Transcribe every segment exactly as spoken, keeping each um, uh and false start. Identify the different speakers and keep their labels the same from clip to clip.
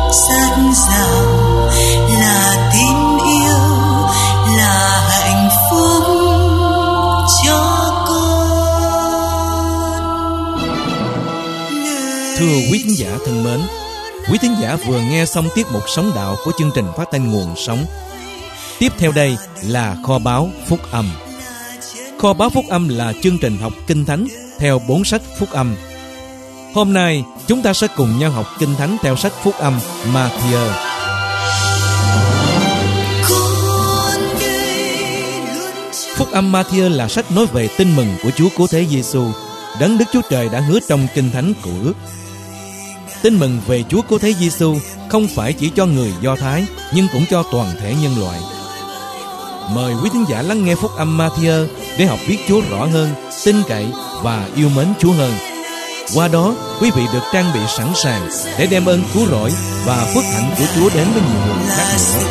Speaker 1: rất giàu, là tin yêu, là hạnh phúc cho con.
Speaker 2: Thưa quý thính giả thân mến, quý thính giả vừa nghe xong tiết mục Sống Đạo của chương trình phát thanh Nguồn Sống. Tiếp theo đây là Kho báu Phúc Âm. Kho báu Phúc Âm là chương trình học Kinh Thánh theo bốn sách Phúc Âm. Hôm nay chúng ta sẽ cùng nhau học Kinh Thánh theo sách Phúc Âm Ma-thi-ơ. Phúc Âm Ma-thi-ơ là sách nói về tin mừng của Chúa Cứu Thế Giêsu, đấng Đức Chúa Trời đã hứa trong Kinh Thánh Cựu Ước. Tin mừng về Chúa Cứu Thế Giêsu không phải chỉ cho người Do Thái, nhưng cũng cho toàn thể nhân loại. Mời quý thính giả lắng nghe Phúc Âm Ma-thi-ơ để học biết Chúa rõ hơn, tin cậy và yêu mến Chúa hơn. Qua đó, quý vị được trang bị sẵn sàng để đem ơn cứu rỗi và phước hạnh của Chúa đến với nhiều người khác nữa.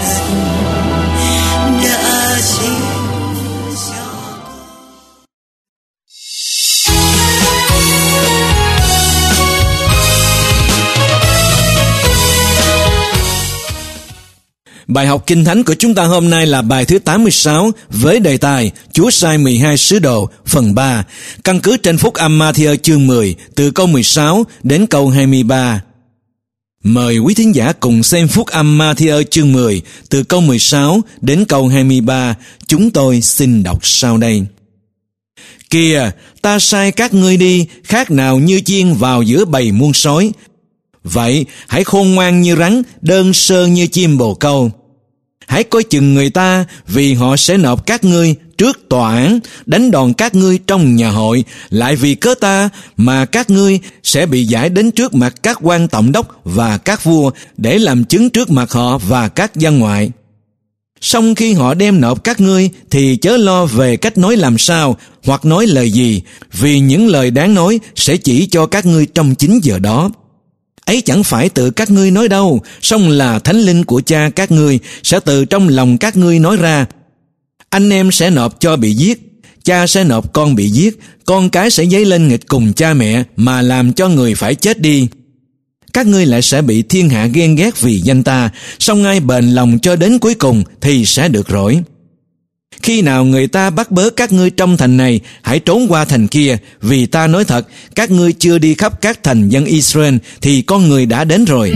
Speaker 2: Bài học Kinh Thánh của chúng ta hôm nay là bài thứ tám mươi sáu với đề tài Chúa sai mười hai sứ đồ phần ba, căn cứ trên Phúc Âm Ma-thi-ơ chương mười từ câu mười sáu đến câu hai mươi ba. Mời quý thính giả cùng xem Phúc Âm Ma-thi-ơ chương mười từ câu mười sáu đến câu hai mươi ba. Chúng tôi xin đọc sau đây. Kìa, ta sai các ngươi đi, khác nào như chiên vào giữa bầy muôn sói. Vậy, hãy khôn ngoan như rắn, đơn sơ như chim bồ câu. Hãy coi chừng người ta, vì họ sẽ nộp các ngươi trước tòa án, đánh đòn các ngươi trong nhà hội, lại vì cớ ta mà các ngươi sẽ bị giải đến trước mặt các quan tổng đốc và các vua, để làm chứng trước mặt họ và các dân ngoại. Song khi họ đem nộp các ngươi, thì chớ lo về cách nói làm sao, hoặc nói lời gì, vì những lời đáng nói sẽ chỉ cho các ngươi trong chính giờ đó. Ấy chẳng phải tự các ngươi nói đâu, song là Thánh Linh của Cha các ngươi sẽ từ trong lòng các ngươi nói ra. Anh em sẽ nộp cho bị giết, cha sẽ nộp con bị giết, con cái sẽ dấy lên nghịch cùng cha mẹ mà làm cho người phải chết đi. Các ngươi lại sẽ bị thiên hạ ghen ghét vì danh ta, song ai bền lòng cho đến cuối cùng thì sẽ được rỗi. Khi nào người ta bắt bớ các ngươi trong thành này, hãy trốn qua thành kia, vì ta nói thật, các ngươi chưa đi khắp các thành dân Israel, thì con người đã đến rồi.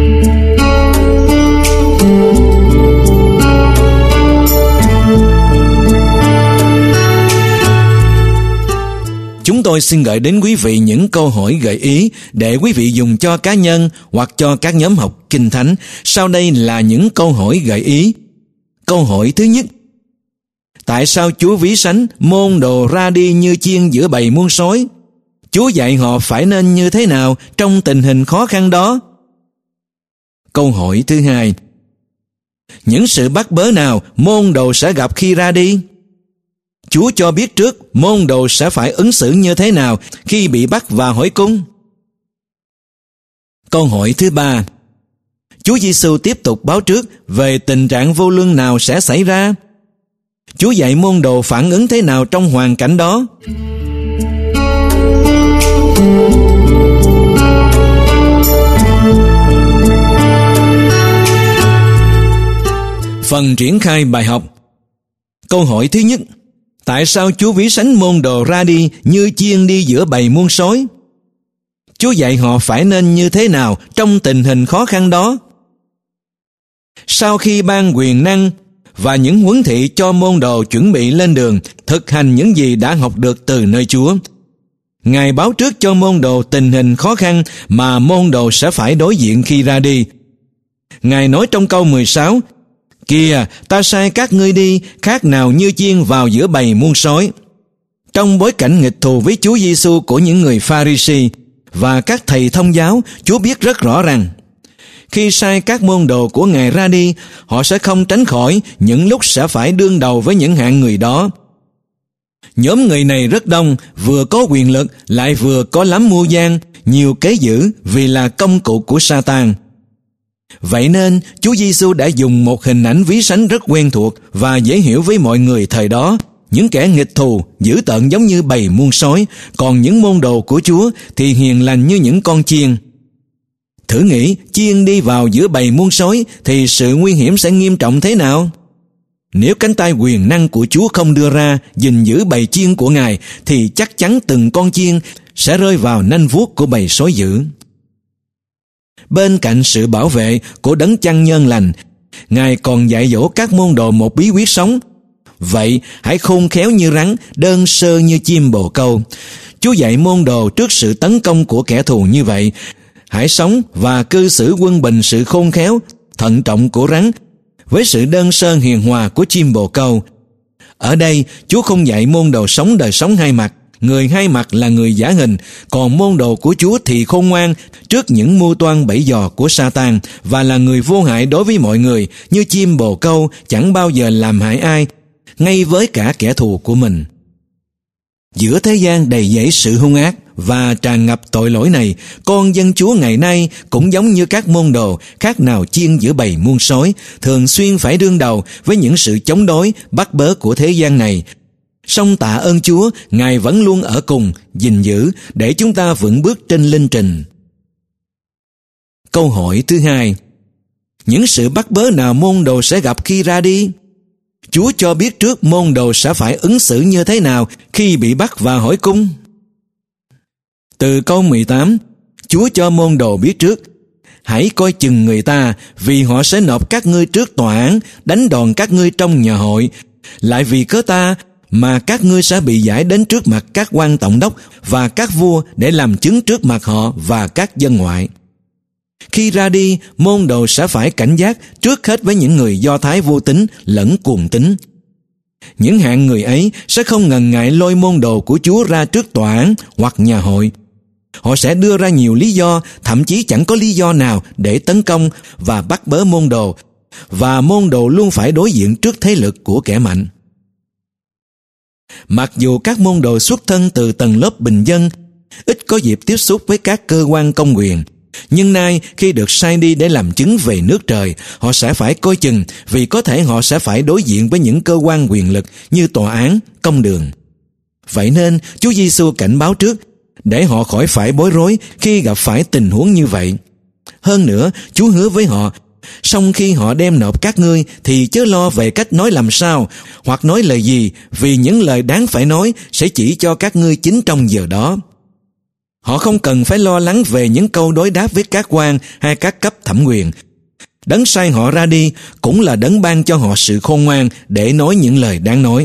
Speaker 2: Chúng tôi xin gửi đến quý vị những câu hỏi gợi ý để quý vị dùng cho cá nhân hoặc cho các nhóm học Kinh Thánh. Sau đây là những câu hỏi gợi ý. Câu hỏi thứ nhất: tại sao Chúa ví sánh môn đồ ra đi như chiên giữa bầy muôn sói? Chúa dạy họ phải nên như thế nào trong tình hình khó khăn đó? Câu hỏi thứ hai: những sự bắt bớ nào môn đồ sẽ gặp khi ra đi? Chúa cho biết trước môn đồ sẽ phải ứng xử như thế nào khi bị bắt và hỏi cung. Câu hỏi thứ ba: Chúa Giêsu tiếp tục báo trước về tình trạng vô lương nào sẽ xảy ra? Chúa dạy môn đồ phản ứng thế nào trong hoàn cảnh đó? Phần triển khai bài học. Câu hỏi thứ nhất: tại sao Chúa ví sánh môn đồ ra đi như chiên đi giữa bầy muôn sói? Chúa dạy họ phải nên như thế nào trong tình hình khó khăn đó? Sau khi ban quyền năng và những huấn thị cho môn đồ chuẩn bị lên đường, thực hành những gì đã học được từ nơi Chúa, Ngài báo trước cho môn đồ tình hình khó khăn mà môn đồ sẽ phải đối diện khi ra đi. Ngài nói trong câu mười sáu: kìa, ta sai các ngươi đi, khác nào như chiên vào giữa bầy muôn sói. Trong bối cảnh nghịch thù với Chúa Giêsu của những người Pha-ri-si và các thầy thông giáo, Chúa biết rất rõ rằng khi sai các môn đồ của Ngài ra đi, họ sẽ không tránh khỏi những lúc sẽ phải đương đầu với những hạng người đó. Nhóm người này rất đông, vừa có quyền lực lại vừa có lắm mưu gian, nhiều kế dữ vì là công cụ của Sa-tan. Vậy nên Chúa Giêsu đã dùng một hình ảnh ví sánh rất quen thuộc và dễ hiểu với mọi người thời đó. Những kẻ nghịch thù dữ tợn giống như bầy muôn sói, còn những môn đồ của Chúa thì hiền lành như những con chiên. Thử nghĩ, chiên đi vào giữa bầy muôn sói thì sự nguy hiểm sẽ nghiêm trọng thế nào? Nếu cánh tay quyền năng của Chúa không đưa ra gìn giữ bầy chiên của Ngài, thì chắc chắn từng con chiên sẽ rơi vào nanh vuốt của bầy sói dữ. Bên cạnh sự bảo vệ của đấng chăn nhân lành, Ngài còn dạy dỗ các môn đồ một bí quyết sống. Vậy hãy khôn khéo như rắn, đơn sơ như chim bồ câu. Chúa dạy môn đồ trước sự tấn công của kẻ thù như vậy, hãy sống và cư xử quân bình sự khôn khéo, thận trọng của rắn, với sự đơn sơ hiền hòa của chim bồ câu. Ở đây, Chúa không dạy môn đồ sống đời sống hai mặt. Người hai mặt là người giả hình, còn môn đồ của Chúa thì khôn ngoan trước những mưu toan bẫy dò của Sa-tan và là người vô hại đối với mọi người, như chim bồ câu chẳng bao giờ làm hại ai, ngay với cả kẻ thù của mình. Giữa thế gian đầy dẫy sự hung ác và tràn ngập tội lỗi này, con dân Chúa ngày nay cũng giống như các môn đồ khác nào chiên giữa bầy muôn sói, thường xuyên phải đương đầu với những sự chống đối, bắt bớ của thế gian này. Song tạ ơn Chúa, Ngài vẫn luôn ở cùng, gìn giữ để chúng ta vững bước trên linh trình. Câu hỏi thứ hai: những sự bắt bớ nào môn đồ sẽ gặp khi ra đi? Chúa cho biết trước môn đồ sẽ phải ứng xử như thế nào khi bị bắt và hỏi cung. Từ câu mười tám, Chúa cho môn đồ biết trước: hãy coi chừng người ta, vì họ sẽ nộp các ngươi trước tòa án, đánh đòn các ngươi trong nhà hội. Lại vì cớ ta mà các ngươi sẽ bị giải đến trước mặt các quan tổng đốc và các vua để làm chứng trước mặt họ và các dân ngoại. Khi ra đi, môn đồ sẽ phải cảnh giác trước hết với những người Do Thái vô tín lẫn cuồng tín. Những hạng người ấy sẽ không ngần ngại lôi môn đồ của Chúa ra trước tòa án hoặc nhà hội. Họ sẽ đưa ra nhiều lý do, thậm chí chẳng có lý do nào để tấn công và bắt bớ môn đồ, và môn đồ luôn phải đối diện trước thế lực của kẻ mạnh. Mặc dù các môn đồ xuất thân từ tầng lớp bình dân, ít có dịp tiếp xúc với các cơ quan công quyền, nhưng nay khi được sai đi để làm chứng về nước trời, họ sẽ phải coi chừng, vì có thể họ sẽ phải đối diện với những cơ quan quyền lực như tòa án, công đường. Vậy nên Chúa Giêsu cảnh báo trước để họ khỏi phải bối rối khi gặp phải tình huống như vậy. Hơn nữa, Chúa hứa với họ: song khi họ đem nộp các ngươi thì chớ lo về cách nói làm sao hoặc nói lời gì, vì những lời đáng phải nói sẽ chỉ cho các ngươi chính trong giờ đó. Họ không cần phải lo lắng về những câu đối đáp với các quan hay các cấp thẩm quyền. Đấng sai họ ra đi cũng là đấng ban cho họ sự khôn ngoan để nói những lời đáng nói.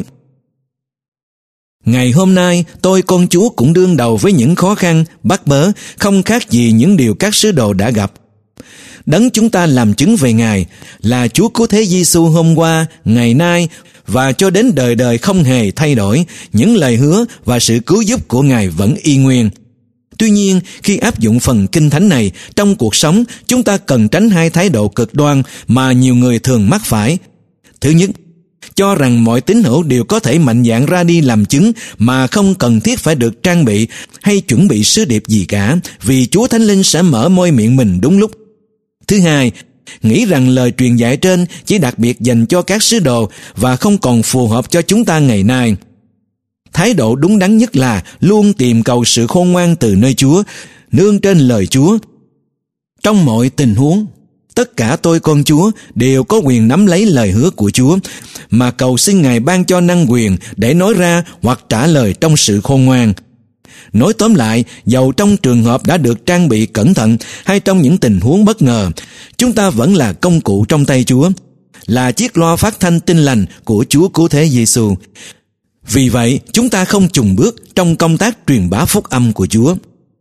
Speaker 2: Ngày hôm nay, tôi con Chúa cũng đương đầu với những khó khăn, bắt bớ, không khác gì những điều các sứ đồ đã gặp. Đấng chúng ta làm chứng về Ngài là Chúa Cứu Thế Giêsu hôm qua, ngày nay và cho đến đời đời không hề thay đổi. Những lời hứa và sự cứu giúp của Ngài vẫn y nguyên. Tuy nhiên, khi áp dụng phần kinh thánh này trong cuộc sống, chúng ta cần tránh hai thái độ cực đoan mà nhiều người thường mắc phải. Thứ nhất, cho rằng mọi tín hữu đều có thể mạnh dạn ra đi làm chứng mà không cần thiết phải được trang bị hay chuẩn bị sứ điệp gì cả, vì Chúa Thánh Linh sẽ mở môi miệng mình đúng lúc. Thứ hai, nghĩ rằng lời truyền dạy trên chỉ đặc biệt dành cho các sứ đồ và không còn phù hợp cho chúng ta ngày nay. Thái độ đúng đắn nhất là luôn tìm cầu sự khôn ngoan từ nơi Chúa, nương trên lời Chúa. Trong mọi tình huống, tất cả tôi con Chúa đều có quyền nắm lấy lời hứa của Chúa, mà cầu xin Ngài ban cho năng quyền để nói ra hoặc trả lời trong sự khôn ngoan. Nói tóm lại, dầu trong trường hợp đã được trang bị cẩn thận hay trong những tình huống bất ngờ, chúng ta vẫn là công cụ trong tay Chúa, là chiếc loa phát thanh tin lành của Chúa Cứu Thế Giêsu. Vì vậy, chúng ta không chùn bước trong công tác truyền bá phúc âm của Chúa.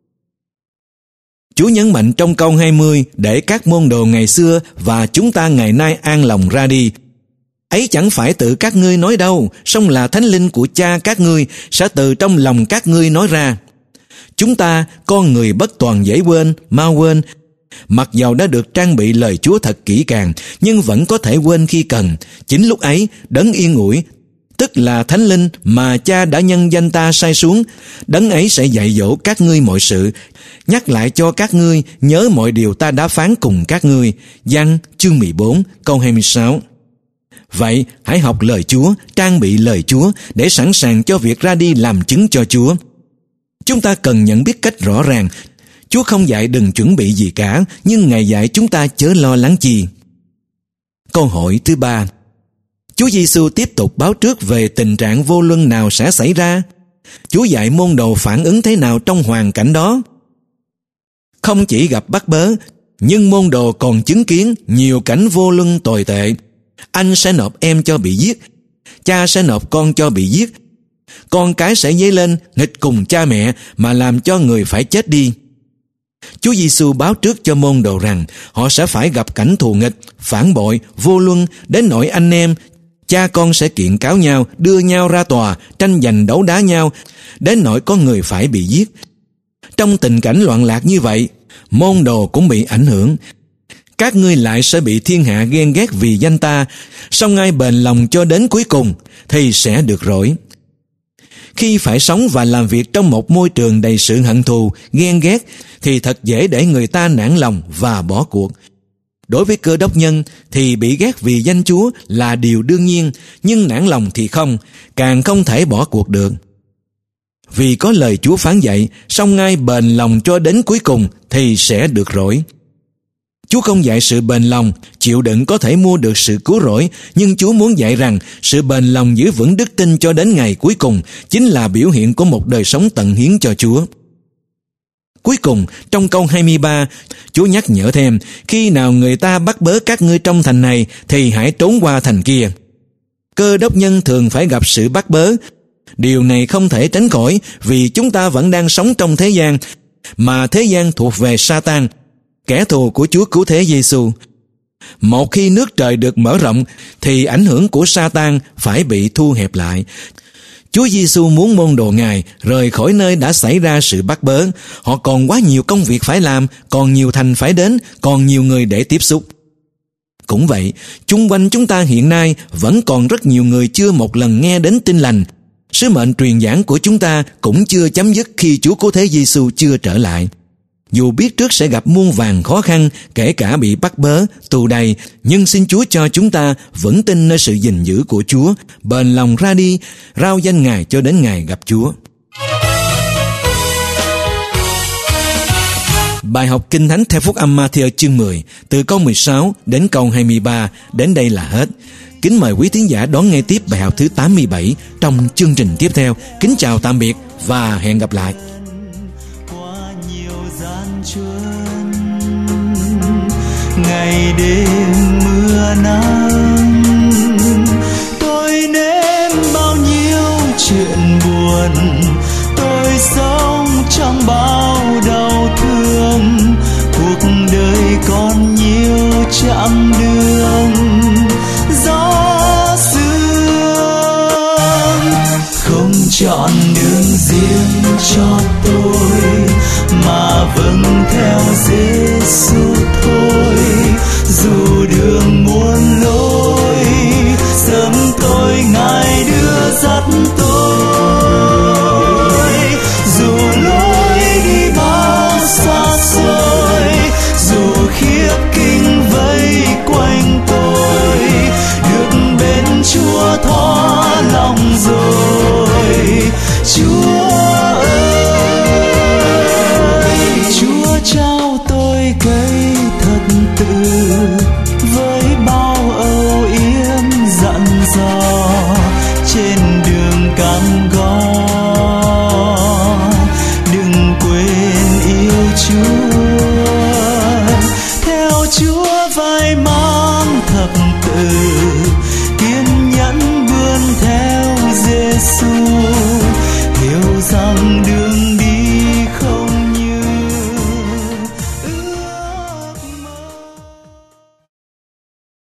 Speaker 2: Chúa nhấn mạnh trong câu hai mươi để các môn đồ ngày xưa và chúng ta ngày nay an lòng ra đi. Ấy chẳng phải tự các ngươi nói đâu, song là Thánh Linh của Cha các ngươi sẽ từ trong lòng các ngươi nói ra. Chúng ta, con người bất toàn dễ quên, mau quên, mặc dầu đã được trang bị lời Chúa thật kỹ càng, nhưng vẫn có thể quên khi cần. Chính lúc ấy, đấng yên ủi, tức là Thánh Linh mà Cha đã nhân danh ta sai xuống, đấng ấy sẽ dạy dỗ các ngươi mọi sự, nhắc lại cho các ngươi nhớ mọi điều ta đã phán cùng các ngươi. Giăng chương mười bốn câu hai mươi sáu. Vậy hãy học lời Chúa, trang bị lời Chúa để sẵn sàng cho việc ra đi làm chứng cho Chúa. Chúng ta cần nhận biết cách rõ ràng, Chúa không dạy đừng chuẩn bị gì cả, nhưng Ngài dạy chúng ta chớ lo lắng chi. Câu hỏi thứ ba. Chúa Giêsu tiếp tục báo trước về tình trạng vô luân nào sẽ xảy ra. Chúa dạy môn đồ phản ứng thế nào trong hoàn cảnh đó. Không chỉ gặp bắt bớ, nhưng môn đồ còn chứng kiến nhiều cảnh vô luân tồi tệ. Anh sẽ nộp em cho bị giết, cha sẽ nộp con cho bị giết, con cái sẽ dấy lên nghịch cùng cha mẹ mà làm cho người phải chết đi. Chúa Giêsu báo trước cho môn đồ rằng họ sẽ phải gặp cảnh thù nghịch, phản bội, vô luân, đến nỗi anh em, cha con sẽ kiện cáo nhau, đưa nhau ra tòa, tranh giành đấu đá nhau, đến nỗi có người phải bị giết. Trong tình cảnh loạn lạc như vậy, môn đồ cũng bị ảnh hưởng. Các ngươi lại sẽ bị thiên hạ ghen ghét vì danh ta, song ai bền lòng cho đến cuối cùng thì sẽ được rỗi. Khi phải sống và làm việc trong một môi trường đầy sự hận thù, ghen ghét, thì thật dễ để người ta nản lòng và bỏ cuộc. Đối với Cơ Đốc nhân thì bị ghét vì danh Chúa là điều đương nhiên, nhưng nản lòng thì không, càng không thể bỏ cuộc được. Vì có lời Chúa phán dạy, song ai bền lòng cho đến cuối cùng thì sẽ được rỗi. Chúa không dạy sự bền lòng, chịu đựng có thể mua được sự cứu rỗi, nhưng Chúa muốn dạy rằng sự bền lòng giữ vững đức tin cho đến ngày cuối cùng chính là biểu hiện của một đời sống tận hiến cho Chúa. Cuối cùng, trong câu hai mươi ba, Chúa nhắc nhở thêm, khi nào người ta bắt bớ các ngươi trong thành này, thì hãy trốn qua thành kia. Cơ đốc nhân thường phải gặp sự bắt bớ. Điều này không thể tránh khỏi vì chúng ta vẫn đang sống trong thế gian, mà thế gian thuộc về Sa-tan, kẻ thù của Chúa Cứu Thế Giêsu. Một khi nước trời được mở rộng, thì ảnh hưởng của Sa-tan phải bị thu hẹp lại. Chúa Giêsu muốn môn đồ Ngài rời khỏi nơi đã xảy ra sự bắt bớ. Họ còn quá nhiều công việc phải làm, còn nhiều thành phải đến, còn nhiều người để tiếp xúc. Cũng vậy, chung quanh chúng ta hiện nay vẫn còn rất nhiều người chưa một lần nghe đến tin lành. Sứ mệnh truyền giảng của chúng ta cũng chưa chấm dứt khi Chúa Cứu Thế Giêsu chưa trở lại. Dù biết trước sẽ gặp muôn vàn khó khăn, kể cả bị bắt bớ, tù đày, nhưng xin Chúa cho chúng ta vững tin nơi sự gìn giữ của Chúa, bền lòng ra đi, rao danh Ngài cho đến ngày gặp Chúa. Bài học Kinh Thánh theo Phúc âm Ma-thi-ơ chương mười, từ câu mười sáu đến câu hai mươi ba, đến đây là hết. Kính mời quý thính giả đón nghe tiếp bài học thứ tám mươi bảy trong chương trình tiếp theo. Kính chào tạm biệt và hẹn gặp lại.
Speaker 1: Chuân ngày đêm mưa nắng, tôi nếm bao nhiêu chuyện buồn, tôi sống trong bao đau thương. Cuộc đời còn nhiều chặng đường gió sương, không chọn đường riêng cho tôi mà vâng theo Giêsu thôi. Dù đường muôn lối, sớm tôi Ngài đưa dắt tôi. Dù lối đi bao xa xôi, dù khiếp kinh vây quanh tôi, được bên Chúa thỏa lòng rồi. Chúa trao tôi cây thật tự với bao âu yếm dặn dò trên đường cam go. Đừng quên yêu Chúa, theo Chúa vai mang thập tự, kiên nhẫn vươn theo Giêsu, hiểu rằng đường